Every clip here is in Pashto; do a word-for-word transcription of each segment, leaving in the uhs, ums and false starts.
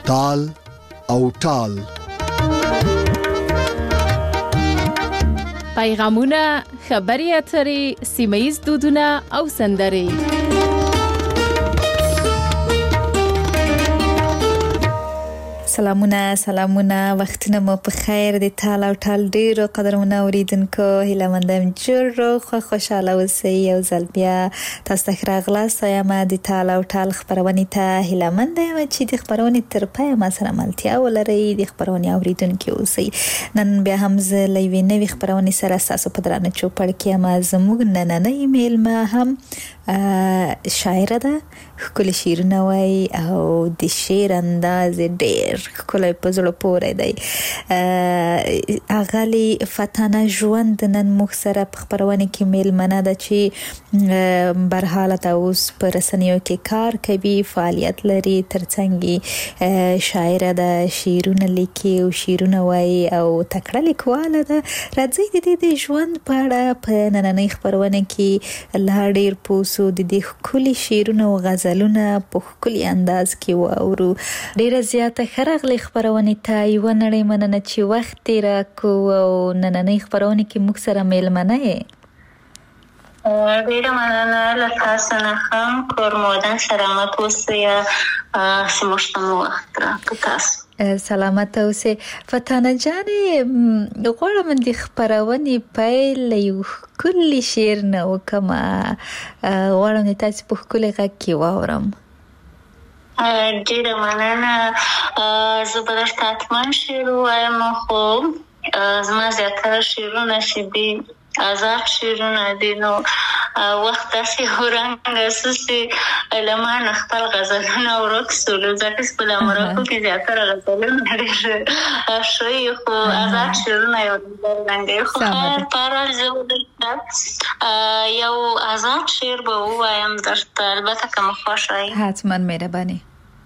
تال او ټال. پیغامونه، خبري اترې، سیمه‌ییز دودونه او سندرې. سلامونه سلامونه وختونه مو په خیر د تال او ټال ډیرو قدرمنه اوریدونکو هیله مندم جوړ خو خوشاله اوسئ. یو ځل بیا تاسو ته راغلاست یم د تال او ټال خبرونه ته هیله مندم چې د خبرونه تر پای ما سره ملتیا ولرئ، د خبرونه اوریدونکو اوسئ. نن بیا هم زه لوي نوې خبرونه سره تاسو په درانه چوپړ کې ما زموږ نننې ایمیل ما هم شاعره ده، ښکلي شعرونه وایي او د شعر انداز ډېر ښکلی په زړه پورې دی. اغلی فتانه ژوند نن موږ سره په خپرونه کې میلمنه ده چې برحاله ته اوس په رسنیو کې کار کوي، فعالیت لري، ترڅنګ شاعره ده، شعرونه لیکي او شعرونه وایي او تکړه لیکواله ده. راځئ د دې د ژوند په اړه په نننۍ خپرونه کې لا ډېر پوسو، د دې ښکلي شعرونه او غزلونه په ښکلي انداز کې واورو. ډېره زیاته ښه راغلې خپرونې ته، یوه نړۍ مننه چې وخت تېر کړو او نننۍ خپرونه کې موږ سره میلمنه یې. ډېره مننه له تاسو نه هم کور مودن سلامت اوسئ چې موږ ته مو وخت راکړ. تاسو سلامت اوسئ. فتانه جانې غواړم د خپرونې پیل یو ښکلي شعر نه وکړم، غواړم د تاسو په ښکلي غږ کې واورم. ډېره مننه. زه به درته حتما شعر ووایم، خو زما زیاتره شعرونه چې دي آزاد شعرونه دي، نو وخت داسې ورنګ اساسي له ما نه خپل غزلونه ورک سولو، ځکه چې په لمرکو کې زیاتره غزلونه ډېر ښوي، خو آزاد شعرونه یو رنګ دی. خو خیر پاره زه درته یو آزاد شعر به ووایم درته، البته که مو خوښ وي. حتما مهرباني.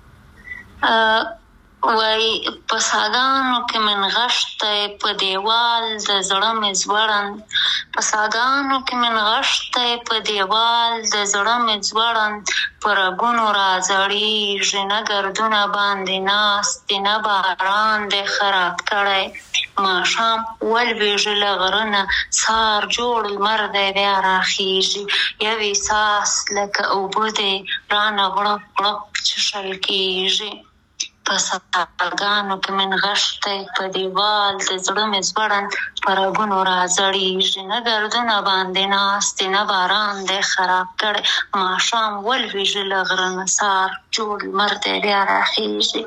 وای په ساګانو کې من غشته په دیوال د زړه مې ځوړند، په ساګانو کې من غشته په دیوال د زړه مې ځوړند، په رګونو راځړېږي نه ګردونه باندې ناست دي، نه باران دی خراب کړی، ماښام ولویږي له غره نه سار جوړ لمر دی بیا راخیږي، یو احساس لکه اوبه دی رانه غړپ غړپ څښل کېږي. په ساګانو کې من غشتی په دیوال د زړه مې ځوړند، په رګونو راځړېږي نه ګردونه باندې ناست دي، نه باران دی خراب کړی، ماښام ولویږي له غره نه سار جوړ لمر دی بیا راخیږي.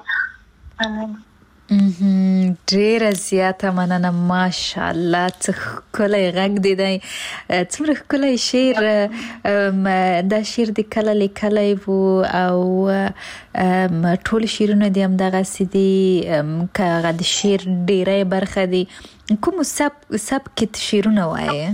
ډېره زیاته مننه. ماشاءالله څه ښکلی غږ دی دی، څومره ښکلی شعر. دا شعر د کله لیکلی و او ټول شعرونه دي همدغسې دي، که هغه د شعر ډېری برخه دي. کومو سبک شعرونه وایې؟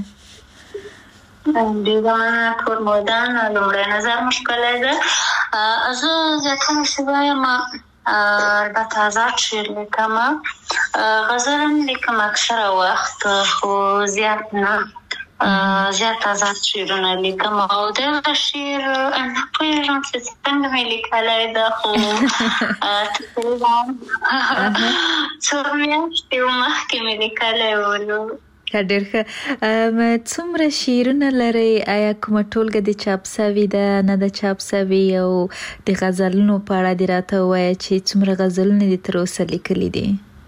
ډېره مننه. کور مودن لومړی نظر مو ښکلی ده. زه زیاتره چې وایم البته آزاد شعر لیکم، غزل هم لیکم اکثره وخت، خو زیات نه، زیات آزاد شعرونه لیکم. او دغه شعر نه پوهېږم چې څنګه مې لیکلی ده، خو تقریبا څو میاشتې مخکې مې لیکلی و. ډېر ښه. څومره شعرونه لرئ؟ آیا کومه ټولګه د چاپ سوي ده، نه ده چاپ سوي؟ او د غزلونو په اړه دې راته ووایه چې څومره غزلونه دې تر اوسه لیکلي دي؟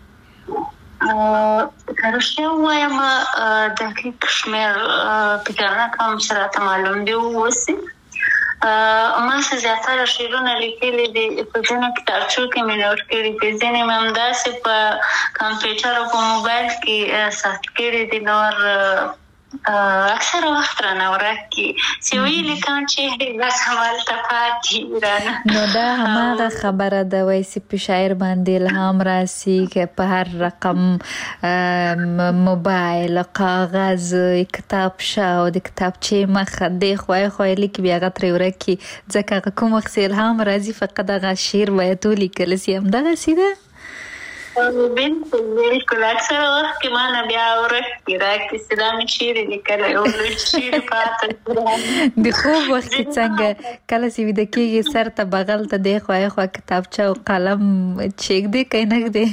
که رښتیا ووایم دقیق شمېر فکر نه کوم چې راته معلوم دي واوسي. ما څه زیاتره شعرونه لیکلي دي، په ځینو کتابچو کې مې نوټ کړي دي، ځینې مې همداسې په کمپیوټر او په موبایل کې ثبت کړي دي، نور اکثره وخت رانه ورک کي چې ویلي کوم چې بس همالته پاتې رانه. نو دا هماغه خبره ده، وایي چې په شاعر باندې الهام راسي که په هر رقم موبایل، کاغذ، کتابچه او د کتابچې مخه دی خوای خوای لیکي، بیا هغه ترې ورک کي، ځکه هغه کوم وخت الهام راځي فقط هغه شعر باید ولیکل سي. همدغسې ده. بالکل بالکل اکثره وخت کې ما نه بیا ورکې راکړي چې دا مې شعر لیکلی او لږ شعر پاته د خوب وخت کې څنګه کله چې ویده کېږي سر ته بغل ته دی خوا خوا کتابچه او قلم چیک دی که نه دی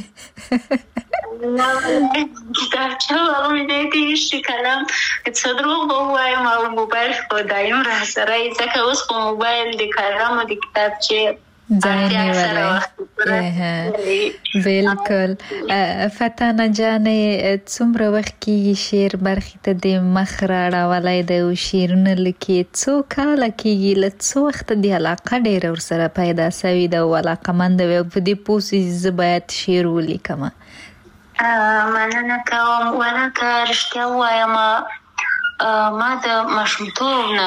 کتابچه هغه مې دی تېر قلم څه دروغ به ووایم او موبایل خو دایم را سره یې ځکه اوس خو موبایل د قلم او د کتابچې ځای نیولی. بالکل. فتانه جانې څومره وخت کېږي شعر برخې ته د مخ راړولی دی او شعرونه لیکې؟ څو کاله کېږي؟ له څو وخته د علاقه ډېره ورسره پیدا سوې ده او علاقمنده وې او په دې پوه سوې زه باید شعر ولیکمه؟ مننه کوم. ولکه رښتیا ووایم ما د ماشومتوب نه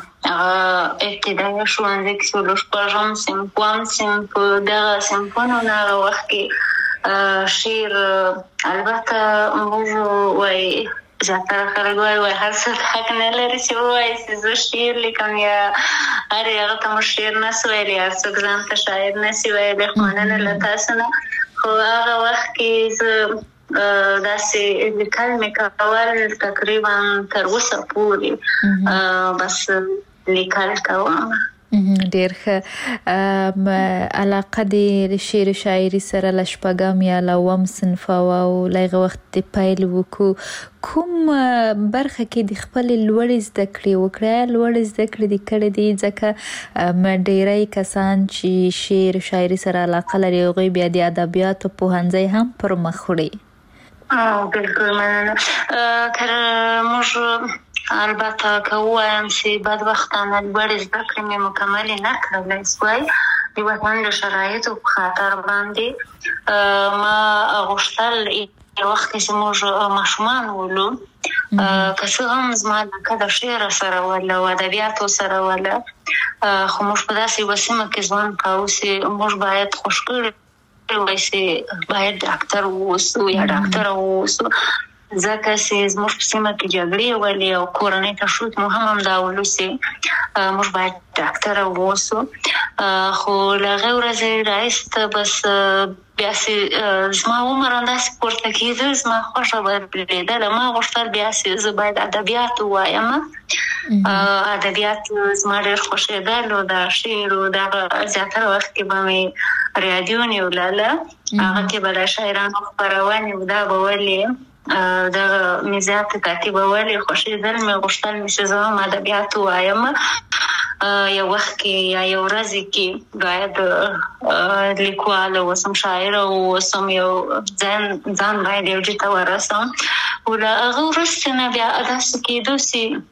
ابتدایي ښوونځي کې چې له شپږم صنف اووم صنف په دغه صنفونو نه هغه وخت کې شعر البته موږ وایي زیاتره خلک وایي وایي هر څه حق نه لري چې ووایي چې زه شعر لیکم یا هر هغه ته موږ شعر نسو ویلی، هر څوک ځان ته شاعر نسي ویلی. مننه له تاسو نه. خو هغه وخت کې زه داسې لیکل مې کول تقریبا تر اوسه پورې بس لیکل کوم. ډېر ښه. علاقه د شعر و شاعري سره له شپږم یا له اووم صنفه وه او له هغه وخت د پیل وکړو. کوم برخه کې د خپلې لوړې زده کړې وکړې؟ لوړې زده کړې دې کړې دي ځکه ډېری کسان چې شعر و شاعري سره علاقه لري هغوی بیا د ادبیاتو پوهنځی هم پر مخ وړي. بالکل مننه. که موږ البته که ووایم چې بدبختانه لوړې زده کړې مې مکملې نه کړلی سوی د وطن د شرایطو په خاطر باندې. ما غوښتل یو وخت کې چې موږ ماشومان ولو که څه هم زما علاقه د شعر سره وله او ادبیاتو سره وله خو موږ په داسې یوه سیمه کې ژوند کوو چې موږ باید خوش کړي وای چې باید ډاکټر واوسو یا ډاکټره واوسو ځکه چې زموږ په سیمه کې جګړې ولې او کورنۍ تشویق مو هم همدا ولو چې موږ باید ډاکټره واوسو. خو له هغې ورځې راایسته بس بیا چې زما عمر همداسې پورته کېده زما خوښه بدلېدله. ما غوښتل بیا چې زه باید ادبیات ووایم. ادبیات زما ډېر خوښېدل او د شعر او دغه زیاتره وخت کې به مې رادیو نیولاله هغه کې به د شاعرانو خپرونې او دا به ولې دغه مې زیاته کاتبه ولې خوښېدل مې غوښتل مې چې زه هم ادبیات ووایم. یو وخت کې یا یو ورځ کې باید لیکواله اوسم، شاعره اوسم، یو ځان ځان باید یو ځای ته ورسم. او له هغه وروسته نه بیا داسې کېدو چې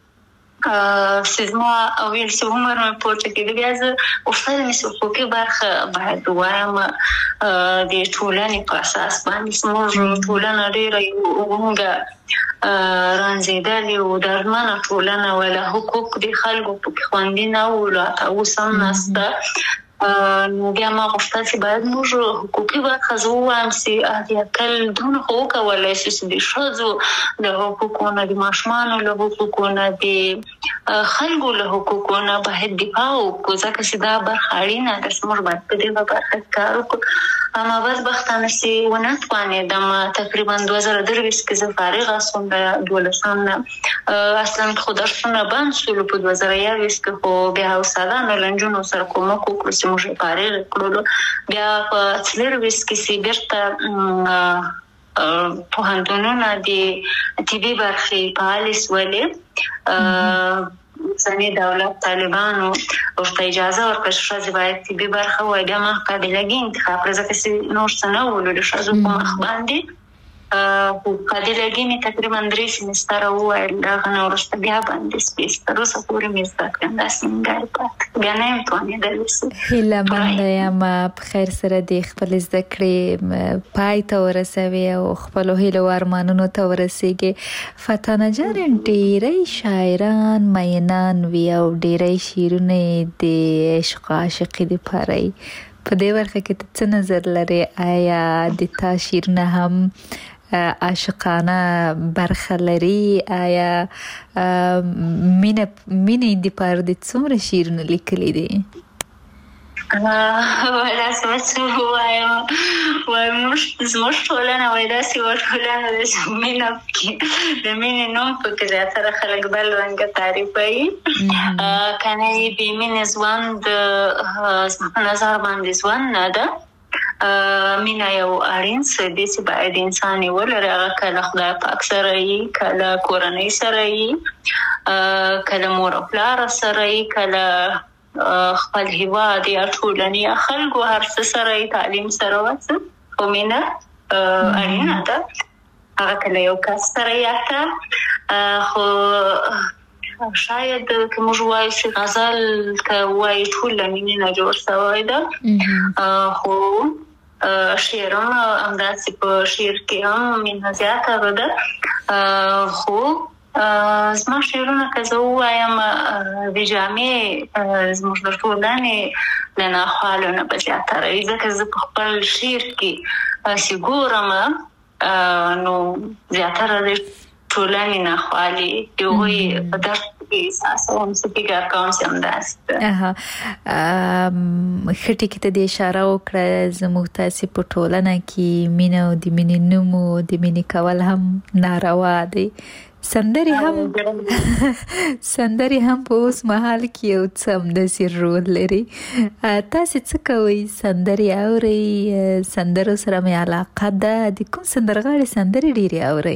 چې زما ویل چې عمر مې پورته کېده بیا زه غوښتل مې چې حقوقي برخه باید ووایم د ټولنې په اساس باندې. زموږ ټولنه ډېره وږه رانځېدلې او دردمنه ټولنه وله، حقوق د خلکو پکې خوندي نه وو، لا اوس هم نشته. نو بیا ما غوښتل چې باید موږ حقوقي برخه زه ووایم چې هدیکل دونه خو وکولی شو چې د ښځو له حقوقو نه، د ماشومانو له حقوقو نه، د خلکو له حقوقو نه باید دفاع وکړو ځکه چې دا برخه اړینه ده چې موږ باید په دې برخه کې کار وکړو. اما بدبختانه چې ونه توانېدم. تقریبا دوه زره درویشت کې زه فارغه شوم د دولسم نه. اصلا خو درسونه بند شولو په دوه زره یوویشت کې خو بیا استادانو له نجونو سره کومک وکړو چې موږ یې فارغ کړلو. بیا په څلرویشت کې چې بیرته پوهنتونونه د طبي برخې فعالې شولې. اوسني دولت طالبانو ورته اجازه ورکړه چې ښځې باید طبي برخه ووایي. بیا ما قابلګي انتخاب کړه ځکه چې نور څه نه ولو د ښځو په مخ باندې. خو قابلګي مې تقریبا درې سیمستره وویل، د هغه نه وروسته بیا باندې سپیس تر اوسه پورې مې زده کړم. داسې نیمګړی پاتې بیا نه یم توانېدلی چې هیله منده یم په خیر سره د خپلې زده کړې پای ته ورسوي او خپلو هیلو او ارمانونو ته ورسیږي. فتانه جان ډېری شاعران مینان وي او ډېری شعرونه د عشق او عاشقي دپاره وي. په دې برخه کې ته څه نظر لرې؟ آیا د تا شعرونه هم عاشقانه برخه لري؟ آیا مینه مینې دپاره د څومره شعرونه لیکلي دي؟ ولا سمعت وایم وایم مش زموږ ټولنه وای داسې ټولنه ده چې مینه پکې د مینې نوم پکې زیاتره خلک بل رنګه تعریفوي کنه یې بې مینې ژوند زما په نظر باندې ژوند نه ده مینه یو اړین څه دی چې باید انسان یې ولري هغه کله خدای پاک سره یي کله کورنۍ سره یي کله مور او پلار سره یي کله خپل هیواد یا ټولنې یا خلکو هر څه سره تعلیم سره وڅ خو مینه اړینه ده هغه کله یو کس سره یاته خو شاید که موږ وایو چې غزل که وایي ټول له مینې نه جوړ شوی ده خو شعرونه همداسې په شعر کې هم مینه زیاته ده خو زما شعرونه که زه ووایم د جامع زموږ د ټولنې له ناخوالو نه به زیاتره وي ځکه زه په خپل شعر کې چې ګورم نو زیاتره د ټولنې ناخوالې د هغوی په درد کې احساسوم چې فکر کوم چې همداسې ده ښه ټکي ته دې اشاره وکړه زموږ تاسې په ټولنه کې مینه او د مینې نوم او د مینې کول هم ناروا دی سندري هم سندري هم په اوس مهال کې یو څه همداسې رول لري تاسې څه کوئ سندري اورئ سندرو سره مې علاقه ده د کوم سندرغاړي سندري ډېرې اورئ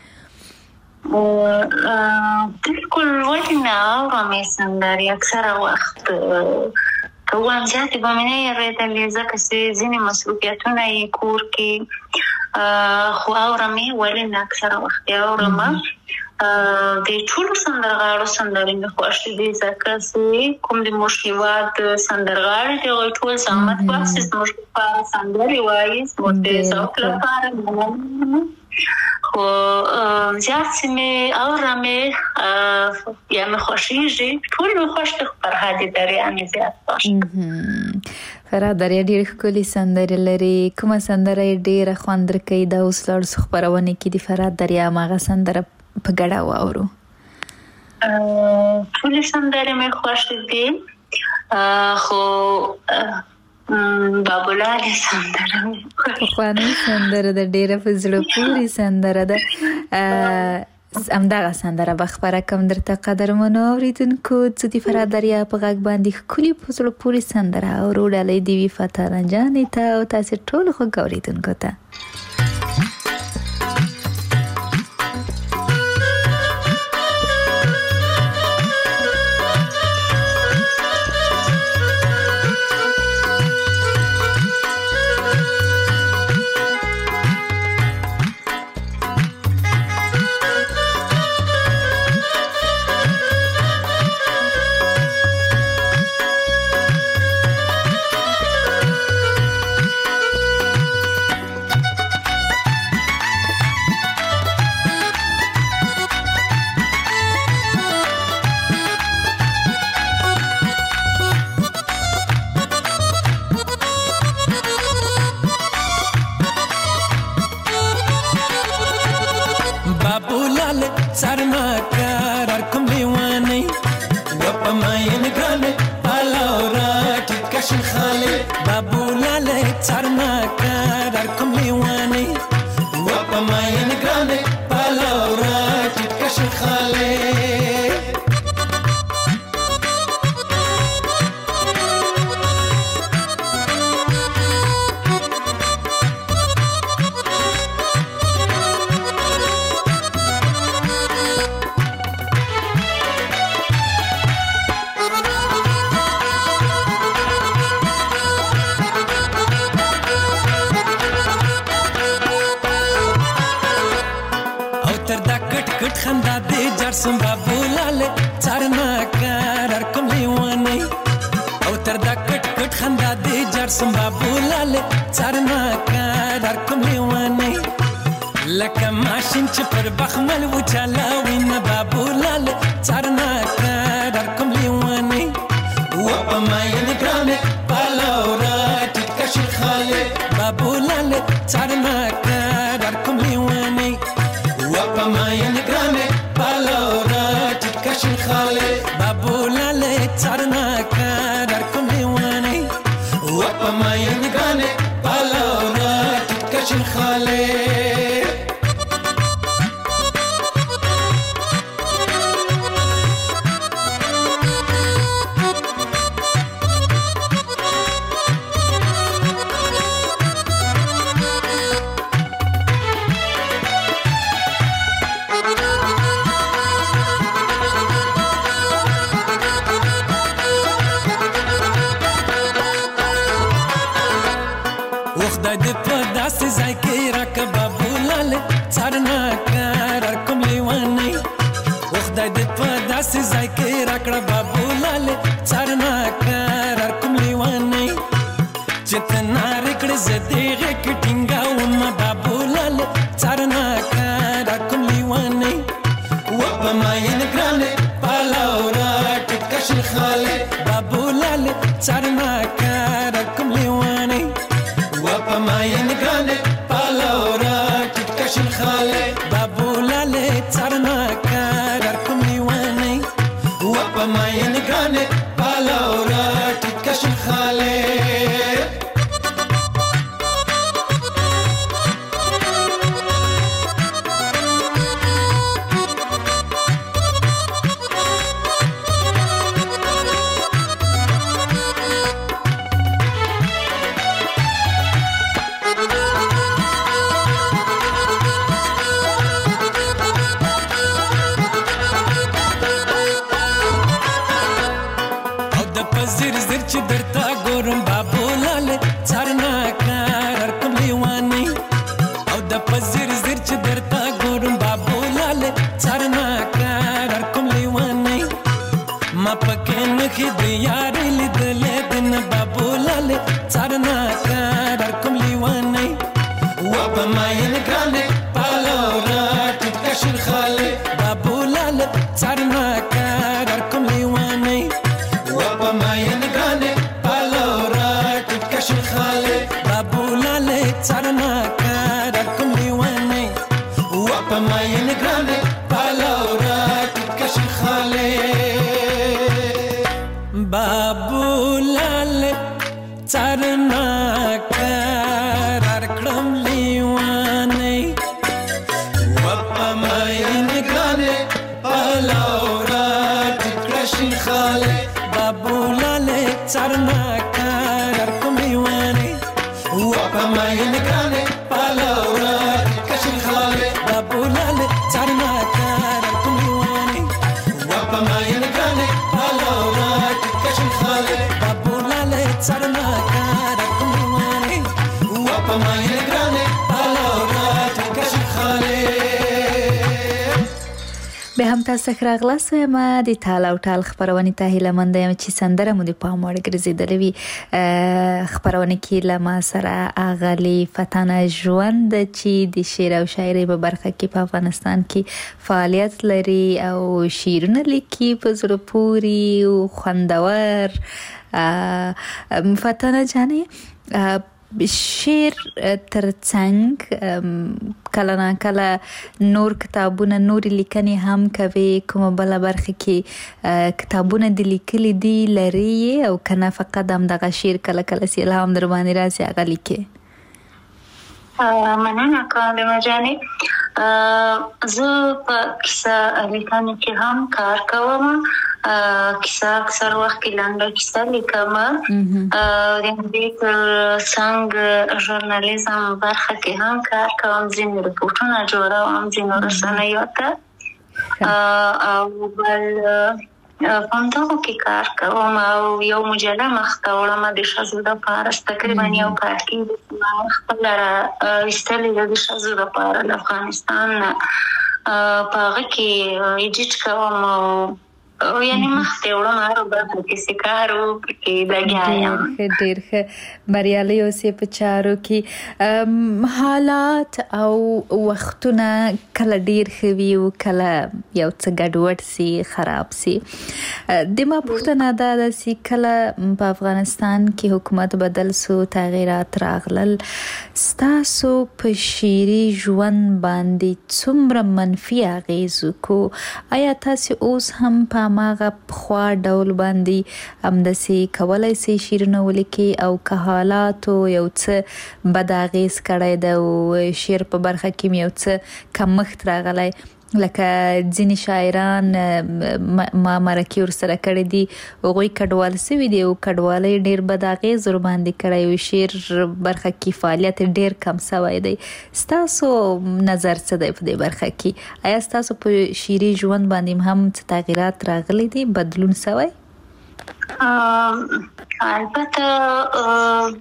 بالکل ولې نه اورم سندري اکثره وخت که وایم زیاتې به مې نه اورېدلې ځکه چې ځینې مصروفیتونه یې کور کې خو اورم یې ولې نه اکثره وخت یې اورم د ټولو سندرغاړو سندرې مې خوښ دي ځکه چې کوم د موږ هېواد سندرغاړي دي هغوی ټول زحمت باسي زموږ لپاره سندرې وایي زموږ د ذوق لپاره خو زیات چې مې اورم یا مې خوښېږي ټول مې خوښ دي خو فرهاد دریا مې زیات خوښ فرهاد دریا ډېرې ښکلې سندرې لري کومه سندره یې ډېره خوند درکوي دا اوس لاړو څو خپرونې کې د فرهاد دریا هماغه سندره په ګډه واورو ټولې سندرې مې خوښې دي خو بابولالې سندره پخوانۍ سندره ده ډېره په زړه پورې سندره ده همدغه سندره به خپره کړم درته قدرمنو اورېدونکو زه د فرهاد دریا په غږ باندې ښکلې په زړه پورې سندره اورو ډالۍ دې وي فتح رنجانې ته او تاسې ټولو خوږ اورېدونکو ته خدای دې په داسې ځای کې راکړه بابو لاله څارنه کار کوم لیوانې او خدای دې په داسې ځای کې راکړه بابو لاله څارنه کار کوم لیوانې چې ته نارې کړې زه دې غېږ کې ټینګاوم بابو لاله څارنه کار کوم لیوانې و په ماین ګرانې پالاورا ټکشل خاله بابو لاله څارنه کار کوم لیوانې و په ماین ګرانې پالاورا ټکشل خاله بابو لاله څارنه کار کوم لیوانې و په ماین ګرانې پالاورا ټکشل خاله زر زر چې درته ګورم بابو لاله څارنه کار کوم لیوانې او د پزر زر چې درته ګورم بابو لاله څارنه کار کوم لیوانې ما پکې نخې د یارې لیدلې د نه بابو لاله څارنه کار کوم لیوانې و په ماین ګرانې پالاورا ټکشل خاله بابو لاله څارنه کار کوم لیوانې ماین ګانې پالاورا ټکشل خاله بابو لاله څارنه کار کوم لیوانې و په ماین ګانې پالاورا ټکشل خاله بابو لاله څارنه کار کړم لیوانې و په ماین ګانې پالاورا ټکشل خاله بابو لاله څارنه کار کوم لیوانې و په ماین ګانې پالاورا ټکشل خاله بابو لاله څارنه کار کوم لیوانې و په ماین ګانې پالاورا ټکشل خاله بابو لاله څارنه کار کوم لیوانې و په ماین ګانې پالاورا ټکشل خاله به هم تاسو ښه راغلاست یم د تال او ټال خبرونه ته هیله مند یم چې سندره مو د پام وړ ګرځېدلې وي خبرونه کې له ما سره اغلی فتانه ژوند چې د شعر او شاعرۍ په برخه کې په افغانستان کې فعالیت لري او شعرونه لیکي په زړه پورې او خوندور فتانه جانې شعر ترڅنګ کله نه کله نور کتابونه نور لیکنې هم کوي کومه بل برخه کې کتابونه د لیکلي دي لري او کنه فقط هم دغه شعر کله کله سي الهام در باندې راځي هغه لیکي مننه کوم جانې زه په کیسه لیکنه کې هم کار کوم کیسه اکثر وخت کې لنډه کیسه لیکم د دې څنګه ژورنالیزم برخه کې هم کار کوم ځینې رپورټونه جوړوم ځینې رسنیو ته او بل پوندو کې کار کوم او یو مجله مخته وړم د شازو د پارس تقریبا یو کار کې خپل را استلې د شازو د پار افغانستان په هغه کې ایډیټ کوم او یعنی مخته وړم هر برخه کې سکارو کې لګیایم ډېر ښه بریالي اوسې په چارو کې حالات او وختونه کله ډېر ښه وي او کله یو څه ګډوډ سي خراب سي د ما پوښتنه دا ده چې کله په افغانستان کې حکومت بدل سو تغیرات راغلل ستاسو په شعري ژوند باندې څومره منفي اغېز وکړو آیا تاسو اوس هم په ماغه خوا ډول باندې همداسې کولای سي شعرونه ولیکي او که حالات یو څه بد اغېز کړی د شعر په برخه کې یو څه کمښت راغلی لکه ځینې شاعران ما مرکې ورسره کړې دي هغوی کډوال سوي دي او کډوالۍ ډېر بد اغېز ورباندې کړی او شعر برخه کې فعالیت ډېر کم سوی دی ستاسو نظر څه دی په دې برخه کې آیا ستاسو په شعري ژوند باندې هم څه تغیرات راغلي دي بدلون سوی البته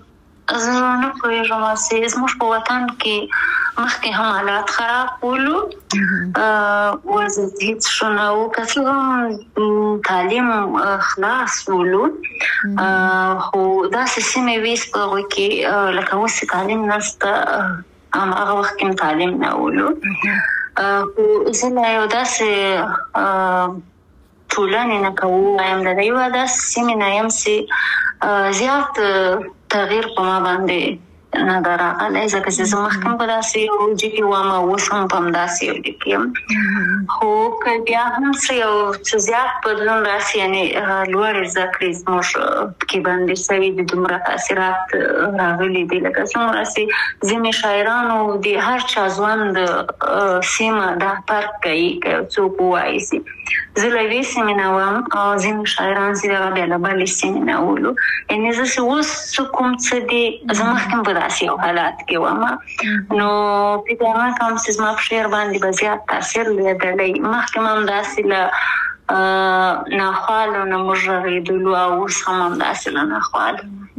زه نه پوهېږم چې زموږ په وطن کې مخکې هم حالات خراب ولو وضعیت هېڅ ښه نه و که څه هم تعلیم خلاص ولو خو داسې سیمې وې چې په هغوی کې لکه اوس چې تعلیم نشته هماغه وخت کې هم تعلیم نه ولو خو زه لا یو داسې ټولنې نه که ووایم د یوه داسې سیمې نه یم چې زیات تغییر په ما باندې نه ده راغلی ځکه چې زه مخکې هم په داسې یو ځای کې وم او اوس هم په همداسې یو ځای کې یم خو که بیا هم څه یو څه زیات بدلون راسي یعنې لوړې زده کړې زموږ کې باندې شوي دي دومره تاثیرات راغلي دي لکه څومره چې ځینې شاعرانو د هر چا ژوند سیمه دا فرق کوي که یو څوک ووایي چې زه له یوې سیمې نه وم او ځینې شاعران چې دغه بیا له بلې سیمې نه ولو یعنې زه چې اوس څه کوم څه دي زه مخکې هم په داسې یو حالات کې وم نو فکر نه کوم چې زما په شعر باندې به زیات تاثیر لیدلی مخکې هم همداسې له ناخوالو نه موږ غږېدلو او اوس هم همداسې له ناخوالو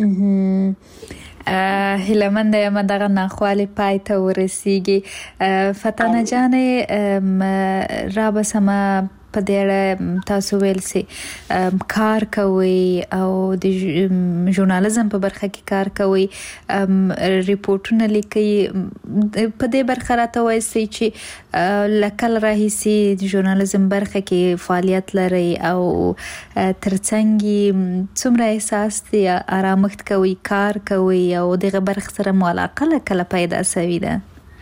هیلهمنده یم دغه ناخوالې پای ته ورسیږي فتانه جانې رابسمه په دې اړه تاسو ویل سي کار کوي او د ژورنالیزم په برخه کې کار کوي ریپورتونه لیکي په دې برخه راته وایي چې لکل راهیسي د ژورنالیزم برخه کې فعالیت لري او ترڅنګ څومره احساس دی آرامښت کوي کار کوي او دغه برخه سره مو علاقه کله پیدا شوې ده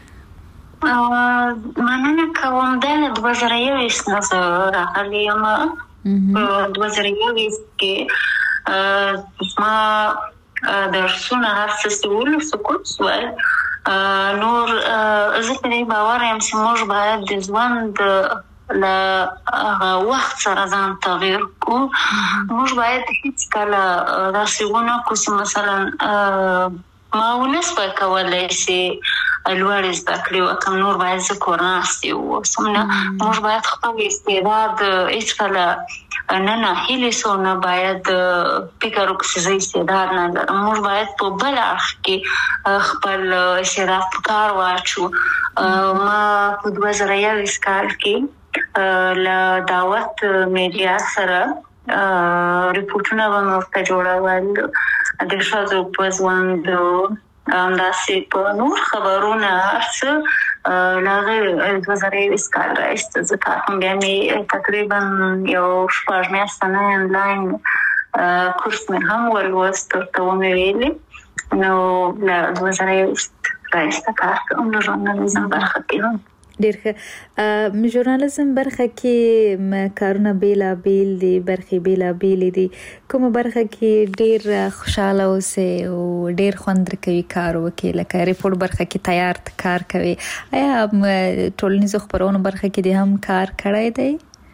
مننه کوم دا دوه زره یوویشت نه زه راغلې یم په دوه زره یوویشت کې زما درسونه هر څه چې ولو سقوط شول نور زه په دې باور یم چې موږ باید د ژوند له وخت سره ځان تغییر کړو موږ باید هیڅکله داسې ونه کړو چې مثلا ما ونسبه کولی چې لوړې زده کړې وکړم نور باید زه کور ناستې واوسم نه موږ باید خپل استعداد هېڅکله نه ناهیلې سو نه باید فکر وکړو چې زه استعداد نه لرم موږ باید په بل اړخ کې خپل استعداد په کار واچو ما په دوه زره یوویشت کال کې له دعوت میډیا سره ریپورټونه به مې ورته جوړول د ښځو په ژوند همداسې په نور خبرونه هر څه له هغې دوه زره یوویشت کال راهیسته زه کار کوم بیا مې تقریبا یو شپږ میاشته نه انلاین کورس مې هم ولوست ورته ومې ویلې نو له دوه زره یوویشت راهیسته کار کوم د ژورنالیزم برخه کې هم ډېر ښه ژورنالیزم برخه کې کارونه بیلابیل دي برخې بیلابیلې دي کومه برخه کې ډېر خوشحاله اوسئ او ډېر خوند درکوي کار وکړئ لکه ریپورټ برخه کې تیار کار کوي آیا ټولنیزو خپرونو برخه کې دې هم کار کړی دی؟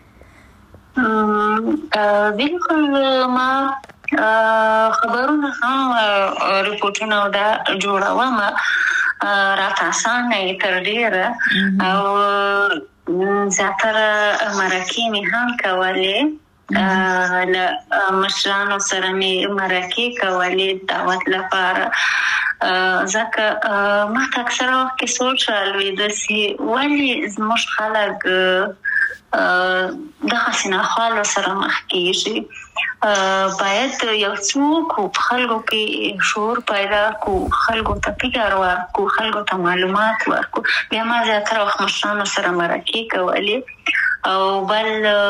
بالکل ما خبرونه هم ریپورټونه دا جوړوم راته اسانه یې تر ډېره او زیاتره مرکې مې هم کولې له مشرانو سره مې مرکې کولې دعوت لپاره ځکه ما ته اکثره وخت کې سوچ رالوېده چې ولې زموږ خلک دغسې ناخوالو سره مخ کېږي باید یو څوک په خلکو کې شعور پیدا کړو خلکو ته فکر ورکړو خلکو ته معلومات ورکړو بیا ما زیاتره وخت مشرانو سره مرکې کولې او بل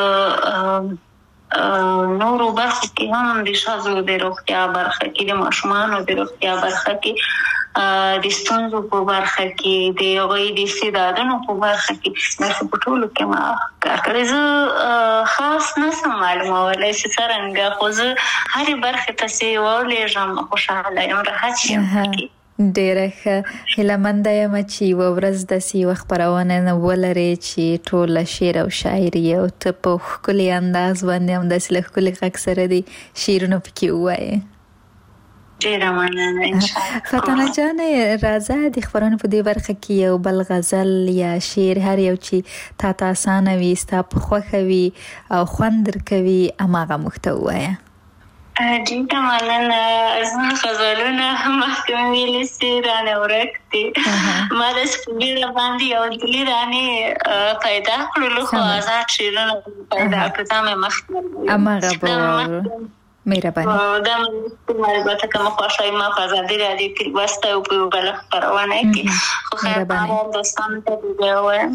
نورو برخو کې هم د ښځو د روغتیا برخه کې د ماشومانو د روغتیا برخه کې د ستونزو په برخه کې د هغوی د استعدادونو په برخه کې داسې په ټولو کې ما کار کړی زه خاص نشم معلومولی چې څرنګه خو زه هرې برخې ته چې ولېږم خوشحاله یم راحت یم پکې ډېره ښه هیلهمنده یم چې یوه ورځ داسې یوه خپرونه ولرې چې ټوله شعر او شاعري او ته په ښکلي انداز باندې همداسې له ښکلي غږ سره دې شعرونه پکې ووایې ډېره مننه انشاءالله فتانه جانې راځه د خپرونې په دې برخه کې یو بل غزل یا شعر هر یو چې تا ته اسانه وي ستا په خوښه وي او خوند درکوي هماغه موږ ته ووایه ډېره مننه. زما غزلونه مخکې ویلې سي رانه ورک دي. ما داسې په بیړه باندې یو درې دانې پیدا کړلو خو ازاد شعرونه پیدا کړل. دا مې مخکې هماغه به مهرباني دا مې البته که مې خوښوي ما په ازادي راډیو کې لوستی او په یو بله خپرونه کې خو خیر دوستانو ته دې ووایم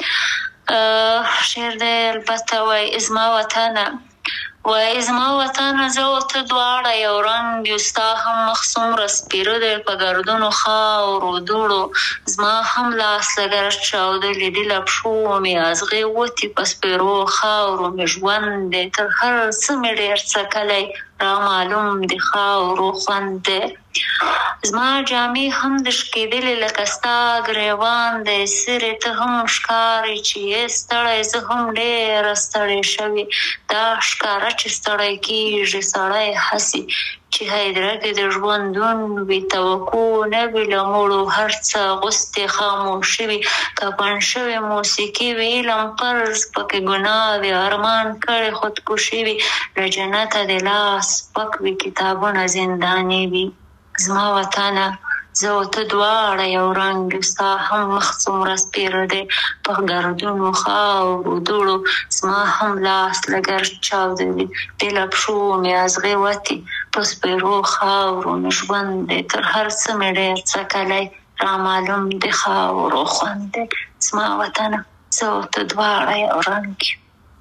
شعر دی البته وایي زما وطنه وای زما وطن زه او ته دواړه یو رنګ یو ستا هم مخ څومره سپېره دی په ګردونو خاورو دوړو زما هم لاس لږ چاودلی دي له پښو مې ازغې وتې په سپېرو خاورو مې ژوند دی تر هر څه مې ډېر څکلی را معلوم د خاورو خوند دی زما جامې هم د شکېدلې لکه ستا ګریوان دی سرې ته هم ښکارې چې یې ستړی زه هم ډېره ستړې شوې دا ښکاره چې ستړی کېږي سړی هسې چې هدیره کې د ژوندون وي توقع نه وي له مړو هر څه اغوستې خاموشي وي کفن شوې موسیقي وي علم فرض پکې ګناه وي ارمان کړی خودکشي وي له جنته د لاس پک وي کتابونه زنداني وي زما وطنه زه او ته دواړه یو رنګ یو ستا هم مخ څومره سپېره دی په ګردونو خاورو دوړو زما هم لاس لږ چاودلی دی له پښو مې ازغې وتې په سپېرو خاورو مې ژوند دی تر هر څه مې ډېر څکلی را معلوم د خاورو خوند دی زما وطنه زه او ته دواړه یو رنګ یو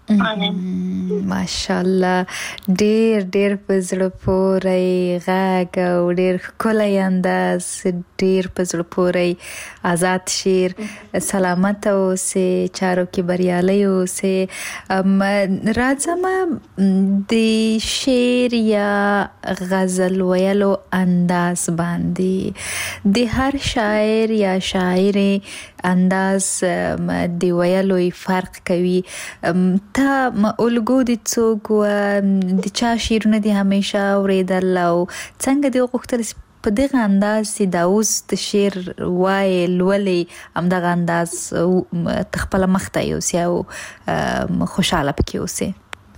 ماشاءالله ډېر ډېر په زړه پورې غږ او ډېر ښکلی انداز ډېر په زړه پورې آزاد شعر سلامت اوسې چارو کې بریالی اوسې راځم د شعر یا غزل ویلو انداز باندې د هر شاعر یا شاعر انداز د ویلو فرق کوي تا الګو د څوک و د چا شعرونه دي همیشه اورېدل او څنګه دې وغوښتل په دغه انداز چې دا اوس د شعر وایې لولې همدغه انداز ته خپله مخته یوسې او خوشحاله پکې اوسې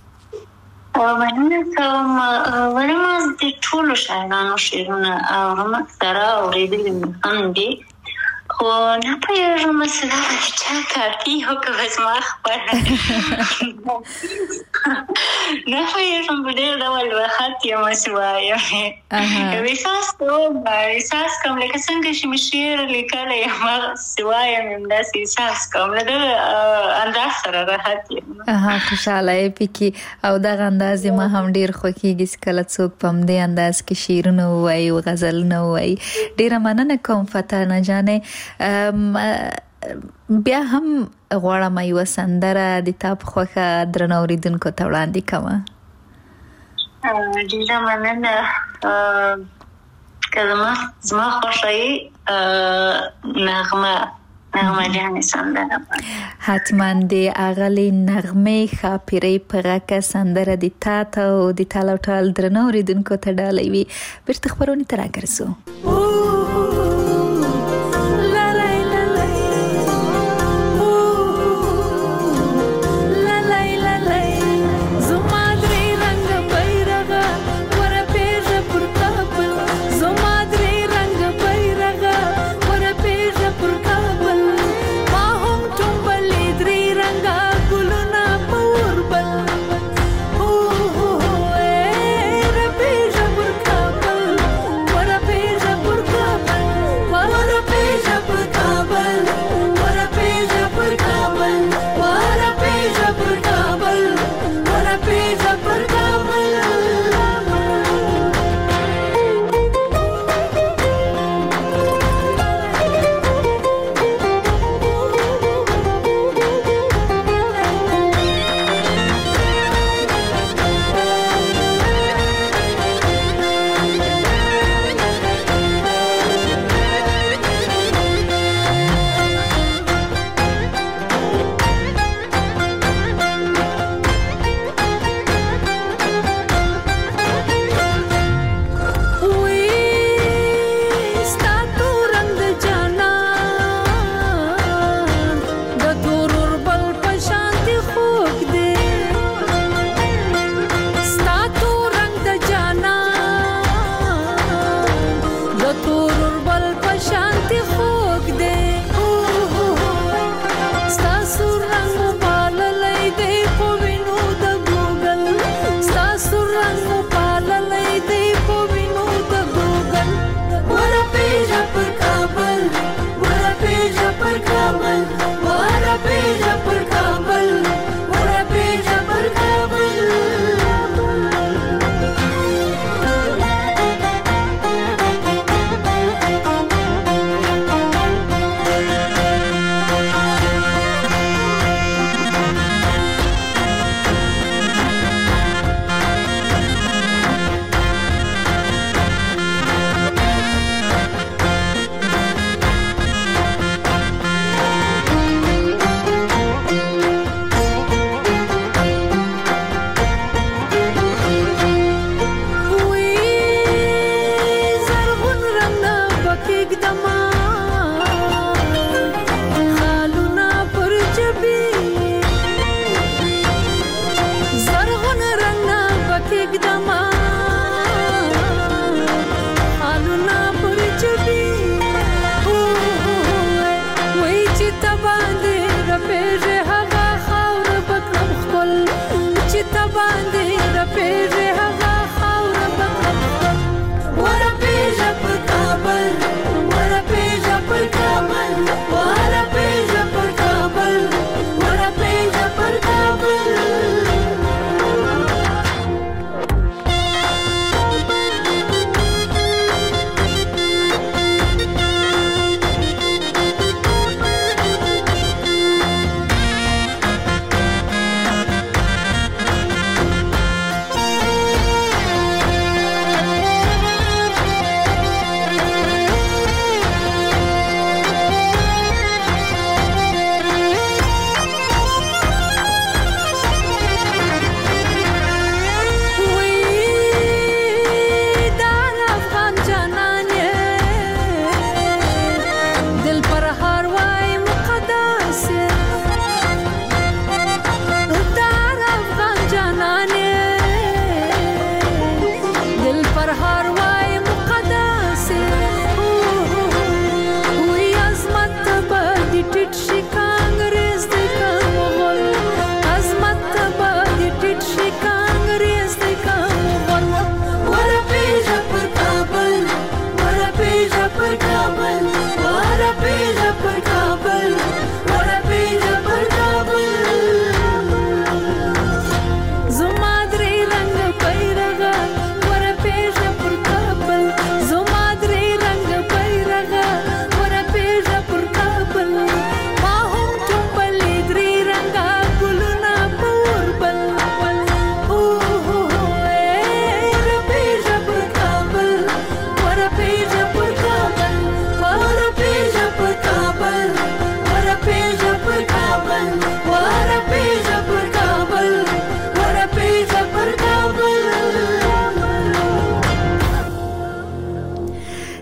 مننه کوم ولې ما د ټولو شاعرانو شعرونه اورم اکثره اورېدلي مې هم دي خو نه پوهېږم مثلا د چا کاپي او که به زما خپله نه پوهېږم په ډېر ډول وخت یم چې وایم احساس کوم احساس کوم لکه څنګه چې مې شعر لیکلی یم هغسې وایم همداسې احساس کوم له دغه انداز سره راحت یم خوشحاله یې پکې او دغه انداز یې ما هم ډېر خوښېږي چې کله څوک په همدې انداز کې شعرونه ووایي او غزلونه ووایي ډېره مننه کوم فتحانه جانې بیا هم غواړم یوه سندره د تا په خوښه درنو اورېدونکو ته وړاندې کومه ډېره مننه که زما زما خوښه یې نغمه نغمه جانې سندره حتما د اغلې نغمې ښاپیرۍ په غږ سندره د تا ته او د تا له ټال درنو اورېدونکو ته ډالۍ وي بېرته خپرونې ته راګرځو Por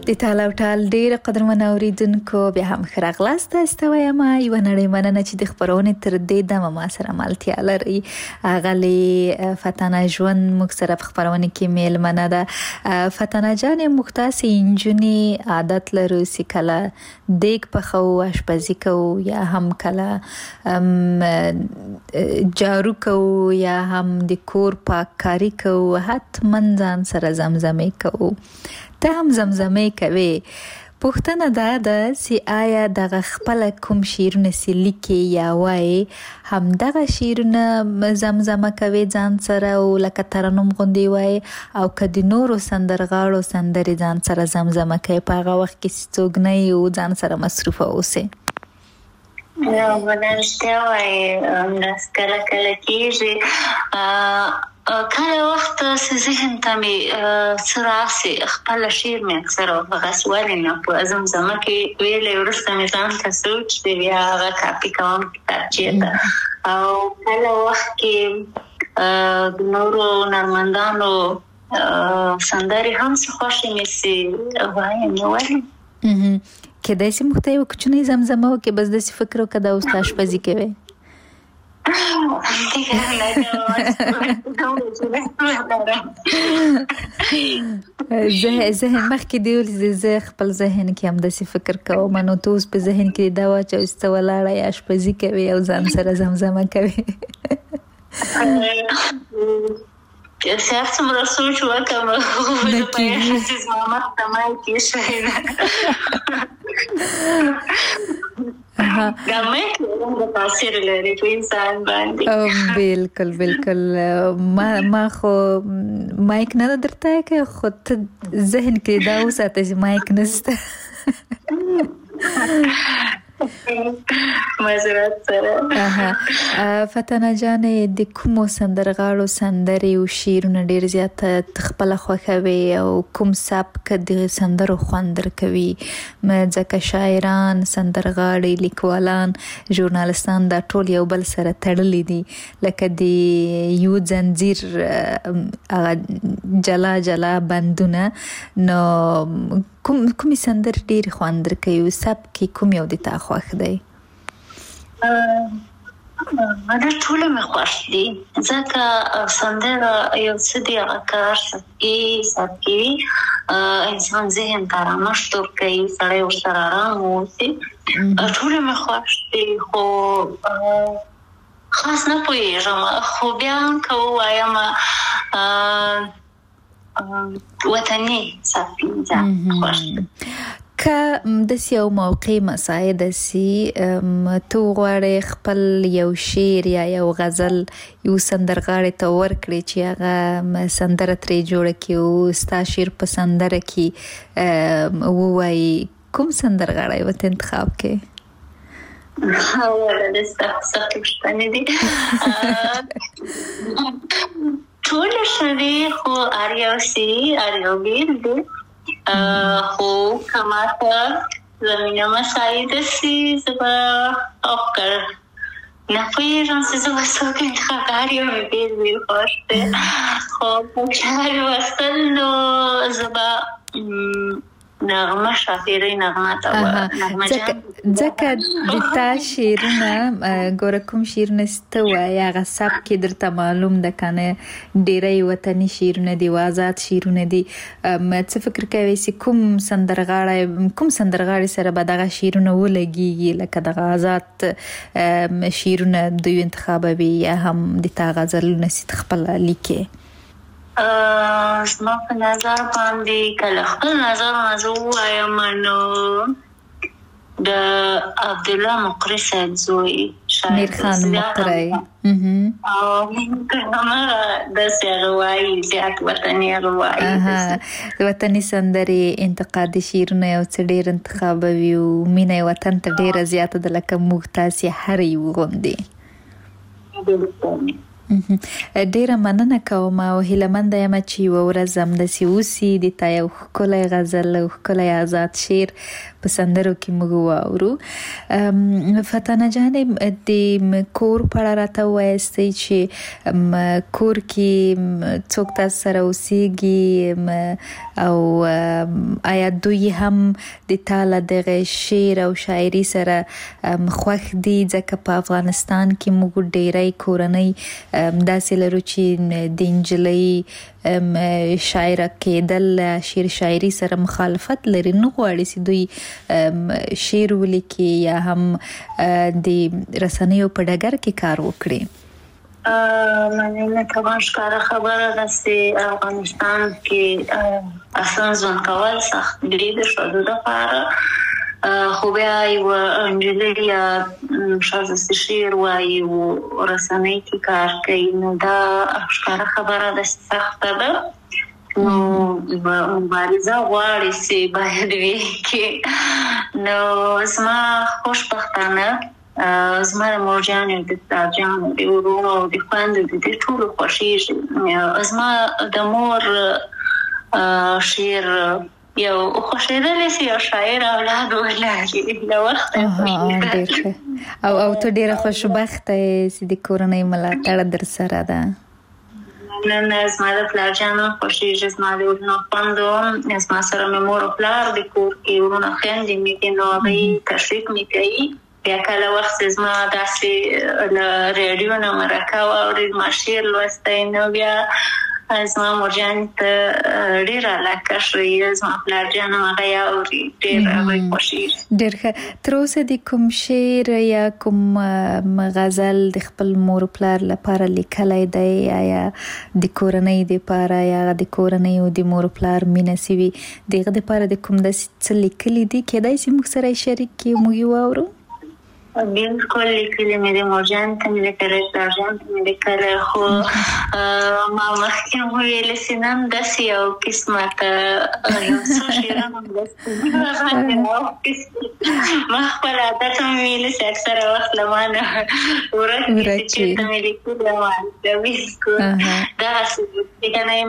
د تاله او ټال ډېر قدرمن اوریدونکو بیا هم ښه راغلاست. تاسو ته وایم یوه نړۍ مننه چې د خپرونې تر دې دمه ما سره ملتیا لري. ښاغلې فتانه ژوند موږ سره په خپرونه کې میلمنه ده. فتانه جانې موږ تاسې نجونې عادت لرو چې کله دیګ پخوو، اشپزي کوو، یا هم کله جارو کوو، یا هم د کور پاککاري کوو، حتما ځان سره زمزمې کوو. ته هم زمزمې کوي. پوښتنه دا ده چې آیا دغه خپل کوم شعرونه چې لیکي یا وایي هم دغه شعرونه زمزمه کوي ځان سره او لکه ترنم غوندې وایي، او که د نورو سندرغاړو سندرې ځان سره زمزمه کوي په هغه وخت کې چې څوک نه یې او ځان سره مصروفه اوسئ؟ نو رښتیا وایي، همداسې کله کله کېږي. کله وخت چې ذهن ته مې څه راسي، خپله شعر مې اکثره هغسې ولې نه په زمزمه کې ویلی، وروسته مې ځان ته سوچ دی، بیا هغه کاپي کوم کتابچې ته. او کله وخت کې د نورو نرمندانو سندرې هم څه خوښې مې چې وایم نو ولې. کیدای شي موږ ته یو کوچنۍ زمزمه وکړې، بس داسې فکر وکړه دا اوس اشپزي کوي. ذهن مخکې دی ولې زه خپل ذهن کې هم داسې فکر کوم، نو ته اوس په ذهن کې دا واچوه چې ته ولاړه یې اشپزي کوي او ځان سره زمزمه کوي. سیار څومره سوچ وکړم خو په حسیز ماما تمای کې شوی ده. دا مې کوم د تاثیر لري په انسان باندې. بالکل بالکل. ما ما خو مایک نه درته کې خو ته ذهن کې دا وساته چې مایک نشته. معذرت سره. فتانه جانې د کومو سندرغاړو سندرې او شعرونه ډېر زیات خپله خوښوي او کوم سبک د سندرو خوند درکوي؟ ځکه شاعران، سندرغاړي، لیکوالان، ژورنالستان دا ټول یو بل سره تړلي دي، لکه د یو زنځیر جلا جلا بندونه. نو کوم کومې سندرې ډېرې خوند درکوي او سبک کوم یو د تا خوښ دی؟ ماده ټوله مې خوښ دي، ځکه سندره یو څه دی هغه کار سبکي سبکي انسان ذهن ته رامشت ورکوي، سړی ورسره ارام واوسي. ټوله مې خوښ دي، خو خاص نه پوهېږم، خو بیا هم که ووایم وطني سبکي ځان خوښ دي. که داسې یو موقع مساعده سي ته وغواړې خپل یو شعر یا یو غزل یو سندرغاړي ته ورکړې چې هغه سندره ترې جوړه کړي او ستا شعر په سندره کې ووایي، کوم سندرغاړی ورته انتخاب کړې؟ اوله د سخت سخت پوښتنې دي. ټول ښه دي، خو هر یو سي هر یو بېل دی. خو که ماته زمینه مساعده سي زه به افکر نه پوهېږم چې زه به څوک انتخاب کړم، هر یو مې بېل بېل خوښ دی. خو په شعر لوستل نو زه به نغمه شافیري نغمه ته نغمه جان. ځکه د تا شعرونه ګوره کوم شعرونه چې ته وایې هغه سبک درته معلوم ده که نه، ډېری وطني شعرونه دي او آزاد شعرونه دي. څه فکر کوې چې کوم سندرغاړی کوم سندرغاړي سره به دغه شعرونه ولګېږي، لکه دغه آزاد شعرونه دوی انتخابوي یا هم د تا غزلونه چې ته خپله لیکې؟ زما په نظر باندې کله خپل نظر نه زه ووایم نو د عبدالله مقری صاحب زوی میرخان مقری او همغه داسې هغه وایي، زیات وطني هغه وایي. وطني سندرې انتقادي شعرونه یو څه ډېر انتخابوي او مینه وطن ته ډېره زیاته ده، لکه موږ تاسې هر یو غوندې. ډیره مننه کوم او هیلهمنده یم چې یوه ورځ همداسې وسي د تا یو ښکلی غزل او ښکلی آزاد شعر په سندرو کې موږ واورو. فتانه جانې د کور په اړه راته ووایاستئ چې کور کې څوک تاسو سره اوسیږي او آیا دوی هم د تاله دغه شعر او شاعري سره خوښ دي؟ ځکه په افغانستان کې موږ ډیری کورنۍ داسې لرو چې د نجلۍ شاعره کېدل شعر شاعري سره مخالفت لري، نه غواړي چې دوی شعر ولیکي یا هم د رسنیو په ډګر کې کار وکړي. مننه طبعا ښکاره خبره ده چې افغانستان کې اصلا ځوان کول سخت دي د ښځو لپاره، خو بیا یوه نجلۍ یا ښځه چې شعر وایي او رسنۍ کې کار کوي نو دا ښکاره خبره ده چې سخته ده، نو مبارزه غواړي چې باید وي کې. نو زما خوشبختانه زما د مور جانې د پلار جانې د ورونو او د خویندو د دې ټولو خوښېږي. زما د مور شعر یو خوښېدلی چې یو شاعر اولاد ولري له وخته او او ته ډېره خوشبخته یې چې د کورنۍ ملاتړ در سره ده. نه زما د پلار جانه خوښېږي، زما د ورونو خویندو، زما سره مې مور او پلار د کور کې ورونه خویندې مې دي نو هغوی تشویق مې کوي. بیا کله وخت زما داسې له ریډیو نه مرکه واوري زما شعر لوستی نو بیا زما مور جانې ته ډېره علاقه شوي، زما پلار جان هم هغه یې اوري، ډېر هغوی خوښېږي. ډېر ښه. تر اوسه د کوم شعر یا کوم غزل د خپل مور پلار لپاره لیکلی دی؟ یا د کورنۍ دپاره یا د کورنۍ او د مور پلار مینه سوي د هغه دپاره د کوم داسې څه لیکلي دي کیدای شي موږ سره یې شریک کړي موږ یې واورو؟ بالکل لیکلي مې د مور جان ته مې لیکلی، پلار جان ته مې لیکلی، خو ما مخکې هم وویلې چې نن داسې یو قسمته یو څو شعرونه هم داسې ما خپل عادت هم ویلي چې اکثره وخت له ما نه ورک وي چې چېرته مې لیکلي ما بالکل دغسې که نه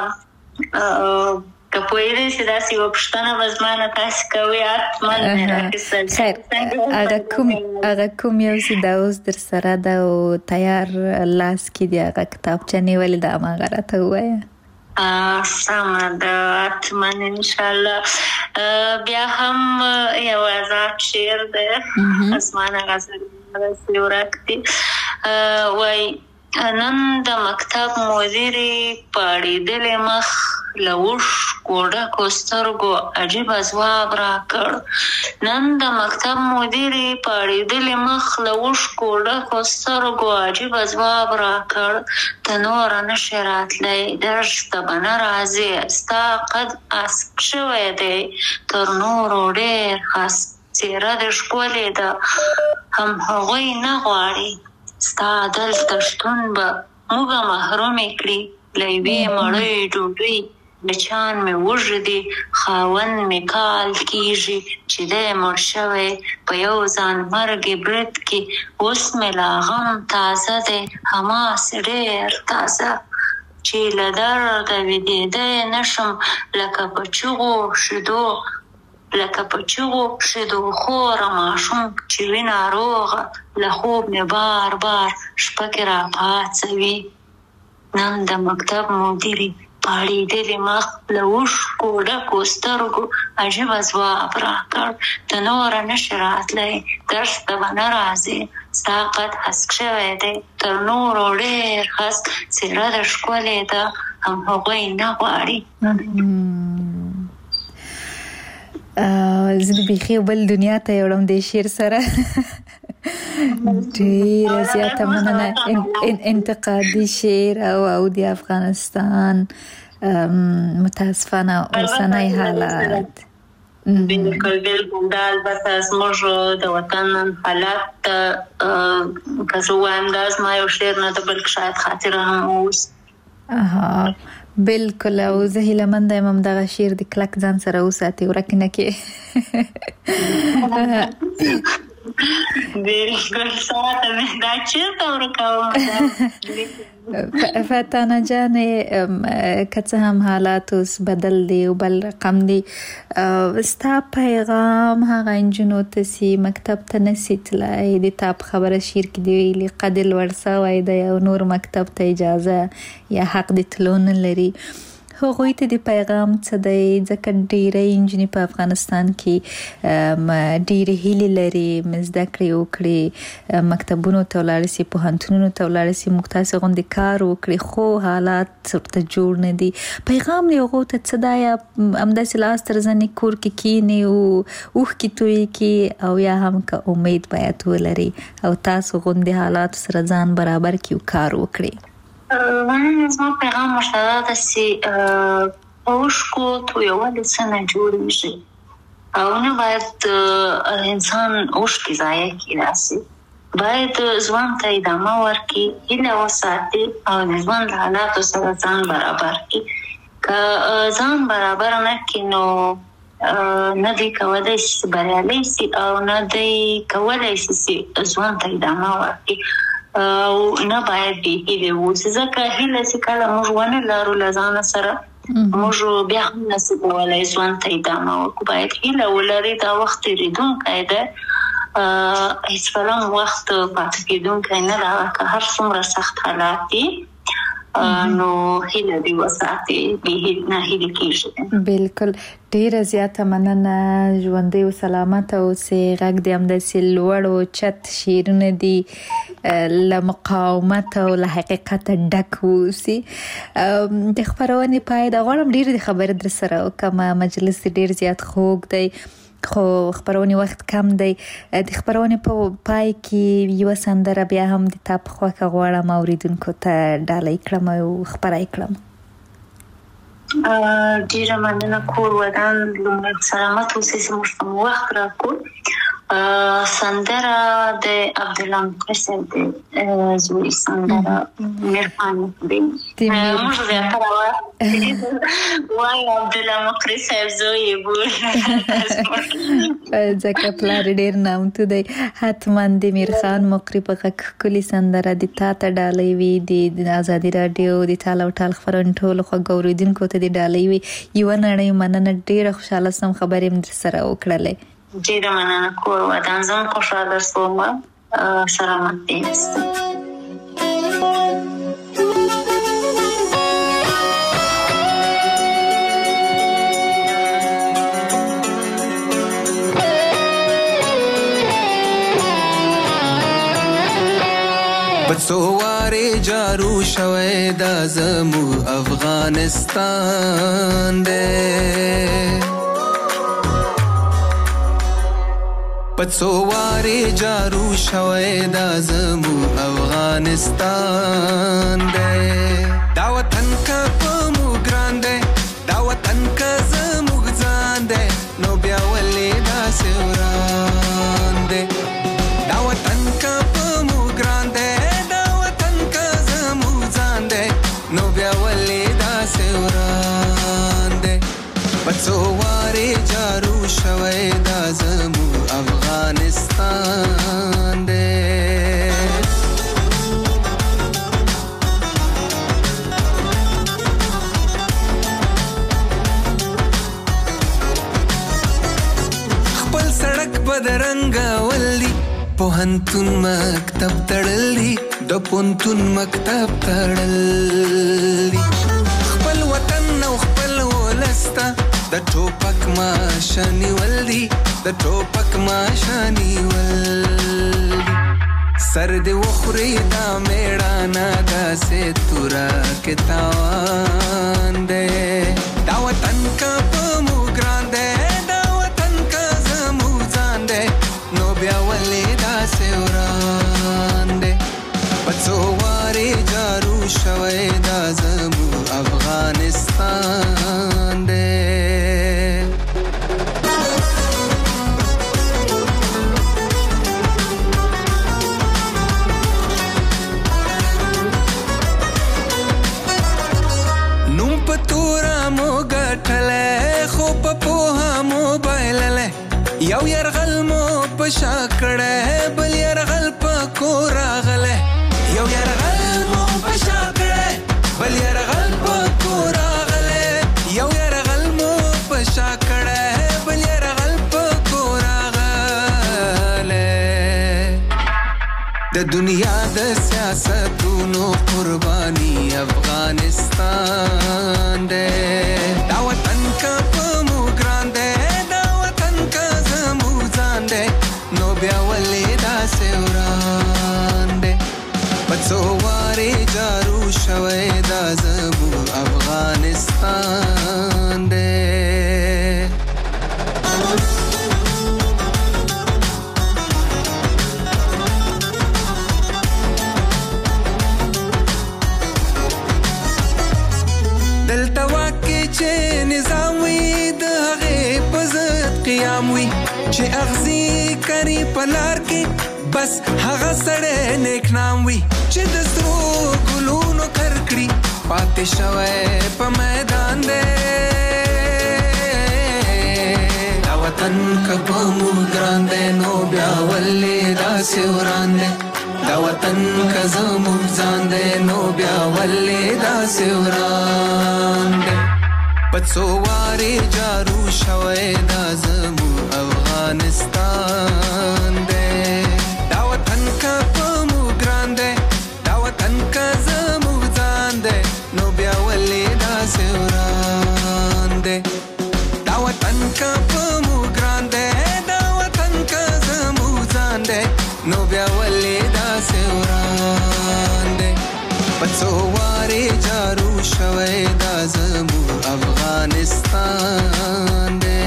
ما که پوهېدی چې داسې یوه پوښتنه به زما نه تاسې کوئ حتما مې راخیستل. خیر، هغه کوم یو چې دا اوس در سره ده او تیار لاس کې دی هغه کتابچه نیولې ده هماغه راته ووایه. سمه ده حتما انشاءالله. بیا هم یو آزاد شعر دی اسمانه غزل داسې ورک دی، وایي نن د مکتب مدیرې پاړېدلې مخ له اوښکو ډکو سترګو عجیبه ځواب راکړ. نن د مکتب مدیرې پاړېدلې مخ له اوښکو ډکو سترګو عجیبه ځواب راکړ. ته نوره نشې راتلی درس ته به نه راځې، ستا قد اسک شوی دی تر نورو ډېر ښه، څېره دې ښکلې ده هم هغوی نه غواړي، ستا دلته شتون به موږه محرومې کړي له یوې مړۍ ډوډۍ. بچیان مې وږي دي، خاوند مې کال کېږي چې دی مړ شوی په یو ځان مرګ برید کې، اوس مې لا غم تازه دی هماسې ډېر تازه، چې له درده ویدېدی نشم لکه په چغو شیدو لکه په چغو شیدو خوره ماشوم چې وي ناروغه له خوب مې بار بار شپه کې راپاڅوي. نن د مکتب مدیرې پاړېدلې مخ له اوښکو ډکو سترګو عجیبه ځواب راکړ. ته نوره نشې راتلی درس ته به نه راځې، ستا قد هسک شوی دی تر نورو ډېر هسک، څېره دې ښکلې ده هم هغوی نه غواړي. زه د بیخي بل دنیا ته یوړم د شعر سره. ډېره زیاته مننه. انتقادي شعر او او د افغانستان متاسفانه اوسنی حالات. بالکل بالکل دا البته زموږ د وطن حالات ته که زه ووایم دا زما یو شعر نه ده بلکې شاید خاطره هم اوس. اها بالکل. او زه هیلهمنده یم همدغه شعر د کلک ځان سره وساتې ورک نه کړې. بالکل ساعته مې دا چېرته ورکوم. فتانه جانې که څه هم حالات اوس بدل دی او بل رقم دی، ستا پیغام هغه نجونو ته چې مکتب ته نسي تللی، د تا په خبره شعر کې دی ویلي قد لوړ سوی دی او نور مکتب ته اجازه یا حق د تلو نه لري، هغوی ته د پیغام څه دی؟ ځکه ډېرې نجونې په افغانستان کې ډېرې هیلې لري، زده کړې وکړي، مکتبونو ته ولاړ سي، پوهنتونونو ته ولاړ سي، موږ تاسې غوندې کار وکړي، خو حالات ورته جوړ نه دي. پیغام یې هغو ته څه دی؟ همداسې لاس تر زنې کور کې کینې او اوښکې تویې کړي، او یا هم که امید باید ولري او تاسو غوندې حالات سره ځان برابر کړي او کار وکړي. مننه. زما پیغام ورته دا ده چې په اوښکو تویول څه نه جوړېږي او نه باید انسان اوښکې ضایع کړي. داسې باید ژوند ته ادامه ورکړي، هیله وساتي او د ژوند له حالاتو سره ځان برابر کړي. که ځان برابر نه کړي نو نه دی کولی شي بریالی سي او نه دی کولی شي ژوند ته ادامه ورکړي او نه باید بې هیلې واوسي. ځکه هیله چې کله موږ ونه لرو له ځانه سره موږ بیا هم نشو کولی ژوند ته ادامه ورکړو. باید هیله ولري. دا وخت تېرېدونکی دی، هیڅ کله هم وخت پاتې کېدونکی نه ده. که هر څومره سخت حالات دي نو هیله دې وساتې، بې نه هیلې کېږي. بالکل. ډیره زیاته مننه. ژوندی او سلامت اوسې. غږ دې همداسې لوړ او چت شعرونه دي له مقاومت او له حقیقت ډک واوسي. د خپرونې پای د غواړم ډېرې د خبرې در سره وکړم. مجلس ډېر زیات خوږ دی خو خپرونې وخت کم دی. د خپرونې په پای کې یوه سندره بیا هم د تا په خوښه غواړم اوریدونکو ته ډالۍ کړم او خپره یې کړم. ډېره مننه. کور ودان لومړی سلامت اوسئ چې موږ ته مو وخت راکړو. سندره د عبدالله مقری صاحب د زوی سندره میرخان مقری. موږ زیاتره وایو عبدالله مقری صاحب زوی یې بولو ځکه پلار ډېر نامتو دی. حتما د میرخان مقری په غږ ښکلې سندره د تا ته ډالۍ وي. د ازادي راډیو د ټال او ټال خپرونې ټولو خوږو اورېدونکو ته د ډالۍ وي. یوه نړۍ مننه. ډېره خوشحاله سم خبرې مې در سره وکړلې. ډېره مننه. کور ودان. زه هم خوشحاله شوم. سلامت دې یاست. بڅوارې جارو شوی دا زمو افغانستان دی، بڅوارې جارو شوی دا زمو افغانستان دی. دا وطن که په موږ ګران دی، دا وطن که زموږ ځان دی، نو بیا ولې داسې وران دی. دا وطن که په موږ ګران دی، نو بیا ولې داسې وران دی. بڅوارې جارو شوی دا زمو افغانستان دی. خپل سړک بدرنګه ولي، پوهنتون مکتب تړل دي، د پوهنتون مکتب تړل دي. خپل وطن او خپل ولس ته د ټوپک ماشه نیول دي، د ټوپک ماشه نیول دي. سر دې وخوري دا میړانه داسې توره کې تاوان دی. دا وطن که په موږ ګران دی، دا وطن که زموږ ځان دی، نو بیا ولې داسې وران دی. بڅوارې جارو شوی دا زمو افغانستان دی. نوم په توره مو ګټلی، خو په پوهه مو بایللی. یو یرغل مو په شا کړی، بل یرغل په کور راغلی. یو یرغل مو په شا کړی، بل یرغل په کور راغلی. یو یرغل مو په شا کړی، بل یرغل په کور راغلی. د دنیا د سیاستونو قرباني افغانستان دی دا وطن کا په مو ګران دی دا وطن کا زمو ځان دی نو بیا ولې داسې وران دی په څو وارې جارو شوی دا زمو افغانستان دی دلته واکې چې نظام وي د هغې په ضد قیام وي چې اغزي کري په لار کې بس هغه سړی نیک نام وي چې د سرو ګلونو کرکړي پاتې شوی په میدان دی دا وطن که په مو ګران دی نو بیا ولې داسې وران دی دا وطن که زموږ ځان دی نو بیا ولې داسې وران دی په څو وارې جارو شوی دا زموږ افغانستان دی دا وطن که په مو ګران دی دا وطن که زموږ ځان دی نو بیا ولې داسې وران دی دا وطن که په مو ګران دی دا وطن که زموږ ځان دی نو بیا ولې داسې وران دی په څو وارې جارو شوی دا زموږ افغانستان دی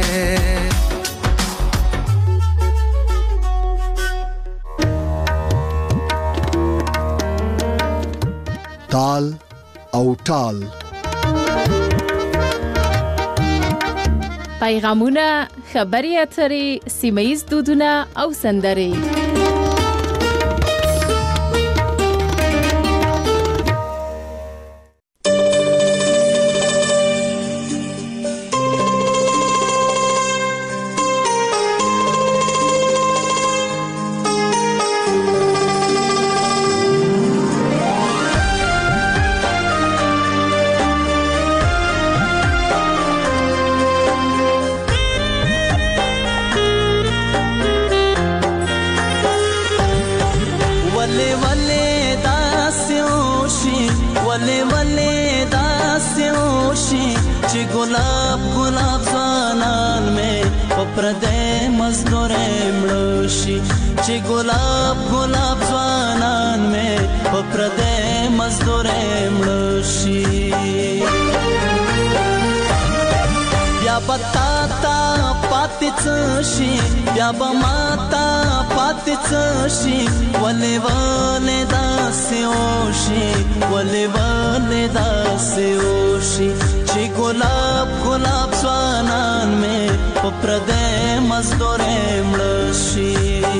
تال او ټال پیغامونه، خبرې اترې، سیمه ییز دودونه او سندرې. بیا به ماتا پاتې څه شي ولې ولې داسې وشي ولې ولې داسې وشي چې ګلاب ګلاب ځوانان مې په پردی مزدورۍ مړه شي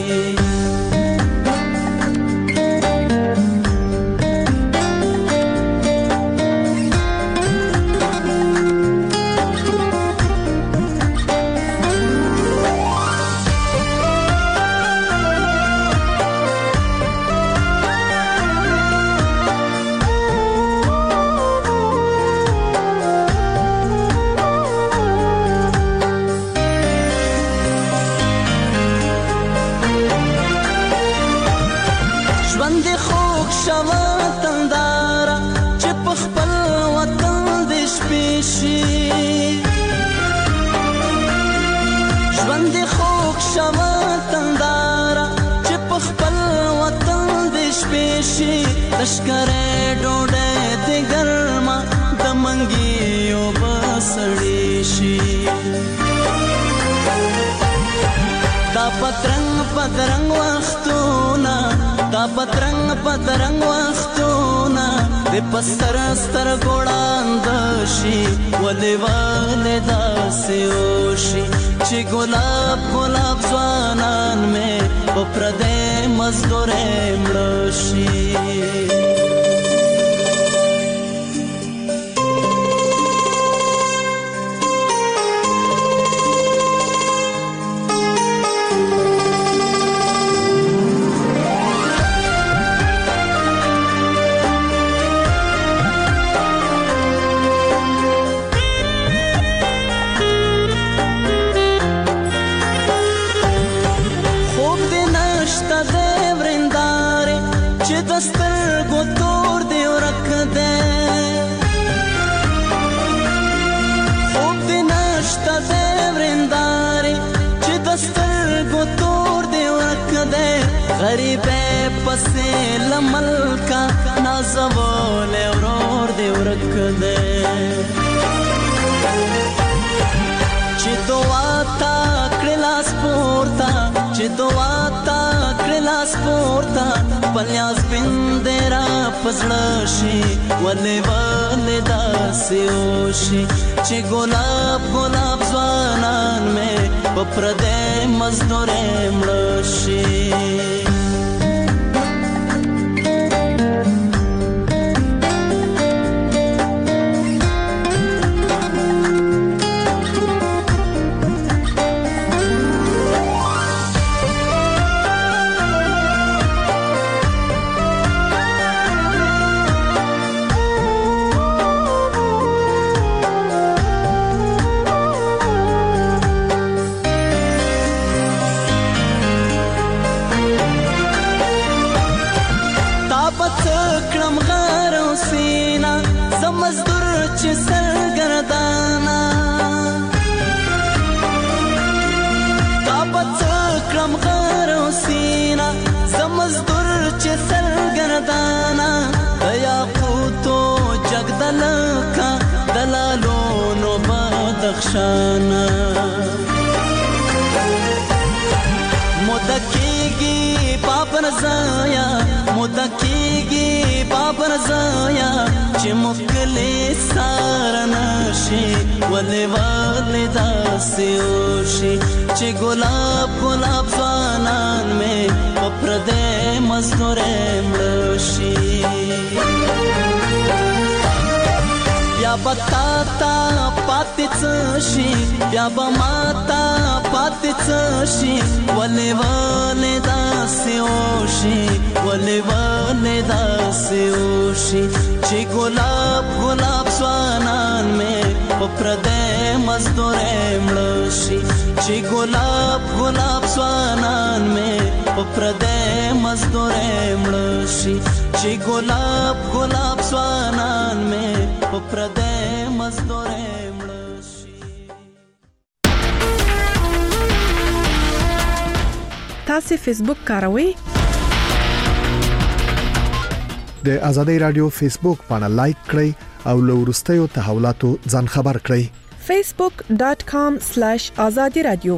لشکره ډوډۍ د ګرمه د منګیو بسړې شي دا پترنګ پترنګ وختونه دا پترنګ پترنګ وختونه د پستر ستر ګوړاند شي ولې ولې داسې وشي چې ګلاب ګلاب ځوانان مې په پردی مزدورۍ مړه شي خوب دې نشته د ورندان ورنداري چې دستر ګو تور دی ورک دی غریب پسې لملکا نازول ورور دی ورک دی چې دعا تا کړلاس پورتا چې دعا تا کړلاس پورتا پلیاس بندرا پزړه شي ولې ولې داسې وشي چې ګلاب ګلاب ځوانان مې په پردې مزدورې مړه شي شانا مدکیگی پاپن زایا مدکیگی پاپن زایا چې مکلی سارنشي ولې ولې داسې وشي چې ګلاب ګلاب ځوانان مې په پردې مزدورې مړه شي بیا بتا تا پاتې څه شي بیا به ماتا پاتې څه شي ولې ولې داسې وشي ولې ولې داسې وشي چې ګلاب ګلاب ځوانان مې په پردې مزدورې مړه شي چې ګلاب ګلاب ځوانان مې په پردې مزدورې مړه شي چې ګلاب ګلاب ځوانان مې په پردې مزدورې مړه شي تاسو فیسبوک کاروئ د ازادي رادیو فیسبوک باندې لایک کړئ او له ورستیو تحولاتو ځان خبر کړئ facebook dot com slash azadi radio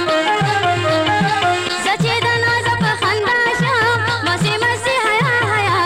Haya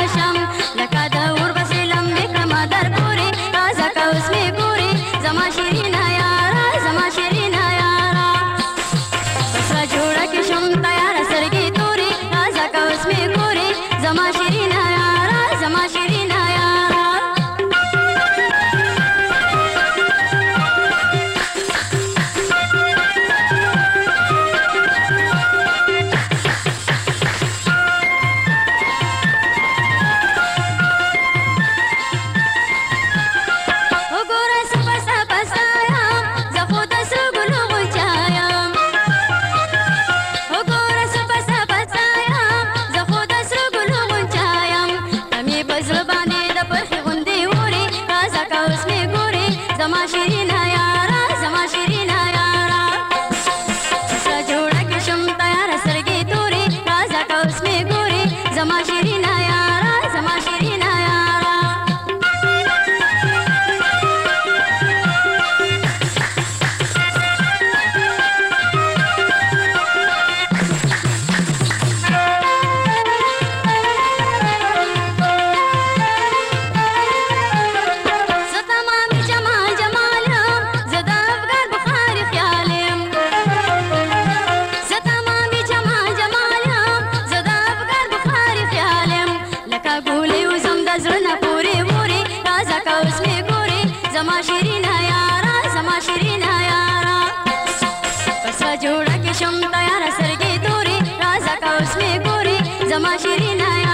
جوړه کې شم تیار سرګي توري رازا کا اوس می ګوري زما شیرینه